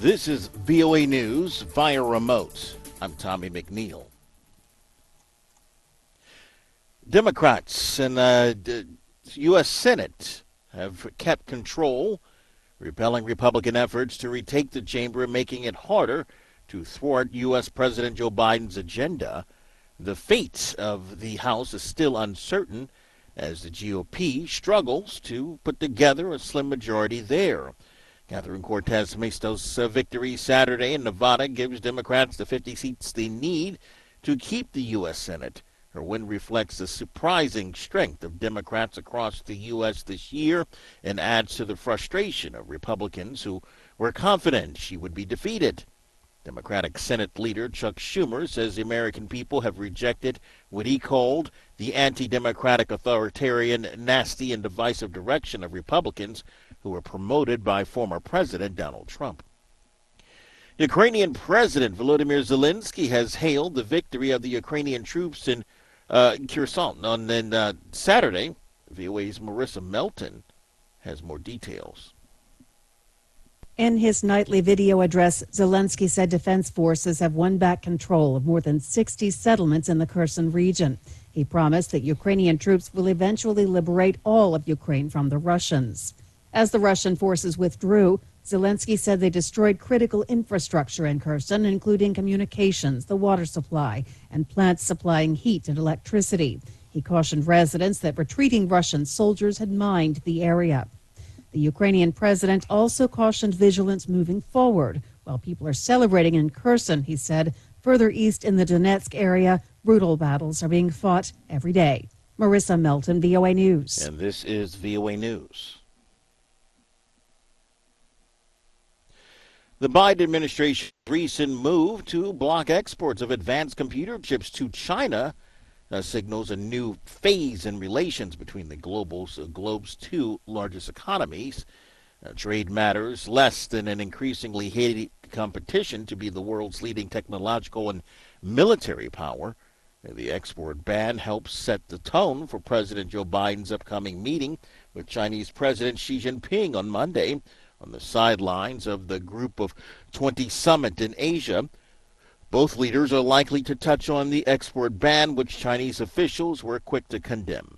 This is VOA News via remote. I'm Tommy McNeil. Democrats in the U.S. Senate have kept control, repelling Republican efforts to retake the chamber and making it harder to thwart U.S. President Joe Biden's agenda. The fate of the House is still uncertain as the GOP struggles to put together a slim majority there. Catherine Cortez Masto's victory Saturday in Nevada gives Democrats the 50 seats they need to keep the U.S. Senate. Her win reflects the surprising strength of Democrats across the U.S. this year and adds to the frustration of Republicans who were confident she would be defeated. Democratic Senate leader Chuck Schumer says the American people have rejected what he called the anti-democratic, authoritarian, nasty, and divisive direction of Republicans who were promoted by former President Donald Trump. Ukrainian President Volodymyr Zelensky has hailed the victory of the Ukrainian troops in Kherson on Saturday. VOA's Marissa Melton has more details. In his nightly video address, Zelensky said defense forces have won back control of more than 60 settlements in the Kherson region. He promised that Ukrainian troops will eventually liberate all of Ukraine from the Russians. As the Russian forces withdrew, Zelensky said they destroyed critical infrastructure in Kherson, including communications, the water supply, and plants supplying heat and electricity. He cautioned residents that retreating Russian soldiers had mined the area. The Ukrainian president also cautioned vigilance moving forward. While people are celebrating in Kherson, he said, further east in the Donetsk area, brutal battles are being fought every day. Marissa Melton, VOA News. And this is VOA News. The Biden administration's recent move to block exports of advanced computer chips to China signals a new phase in relations between the globe's two largest economies. Trade matters less than an increasingly heated competition to be the world's leading technological and military power. The export ban helps set the tone for President Joe Biden's upcoming meeting with Chinese President Xi Jinping on Monday on the sidelines of the Group of 20 summit in Asia. Both leaders are likely to touch on the export ban, which Chinese officials were quick to condemn.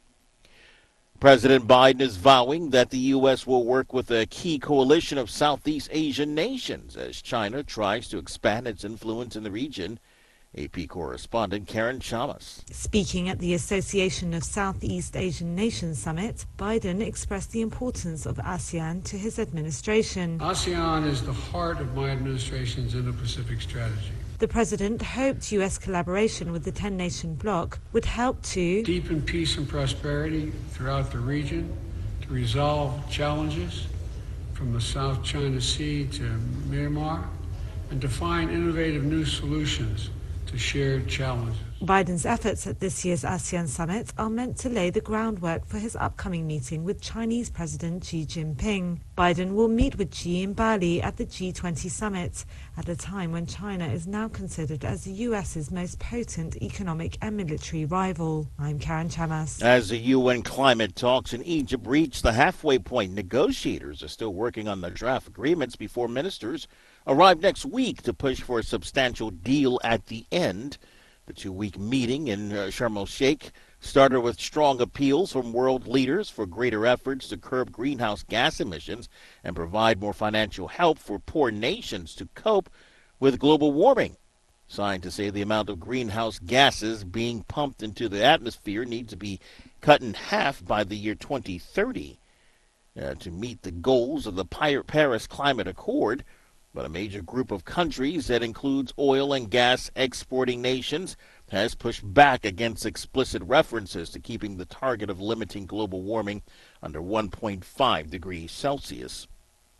President Biden is vowing that the U.S. will work with a key coalition of Southeast Asian nations as China tries to expand its influence in the region. AP correspondent Karen Chamas. Speaking at the Association of Southeast Asian Nations Summit, Biden expressed the importance of ASEAN to his administration. ASEAN is the heart of my administration's Indo-Pacific strategy. The president hoped U.S. collaboration with the 10-nation bloc would help to deepen peace and prosperity throughout the region, to resolve challenges from the South China Sea to Myanmar, and to find innovative new solutions to shared challenges. Biden's efforts at this year's ASEAN summit are meant to lay the groundwork for his upcoming meeting with Chinese President Xi Jinping. Biden will meet with Xi in Bali at the G20 summit, at a time when China is now considered as the U.S.'s most potent economic and military rival. I'm Karen Chamas. As the UN climate talks in Egypt reach the halfway point, negotiators are still working on the draft agreements before ministers arrive next week to push for a substantial deal at the end. The two-week meeting in Sharm el-Sheikh started with strong appeals from world leaders for greater efforts to curb greenhouse gas emissions and provide more financial help for poor nations to cope with global warming. Scientists say the amount of greenhouse gases being pumped into the atmosphere needs to be cut in half by the year 2030 to meet the goals of the Paris Climate Accord. But a major group of countries that includes oil and gas exporting nations has pushed back against explicit references to keeping the target of limiting global warming under 1.5 degrees Celsius.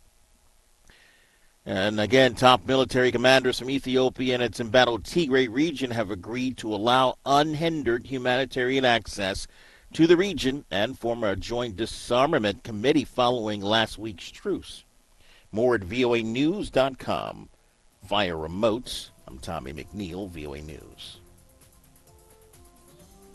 And again, top military commanders from Ethiopia and its embattled Tigray region have agreed to allow unhindered humanitarian access to the region and form a joint disarmament committee following last week's truce. More at voanews.com. Via remote, I'm Tommy McNeil, VOA News.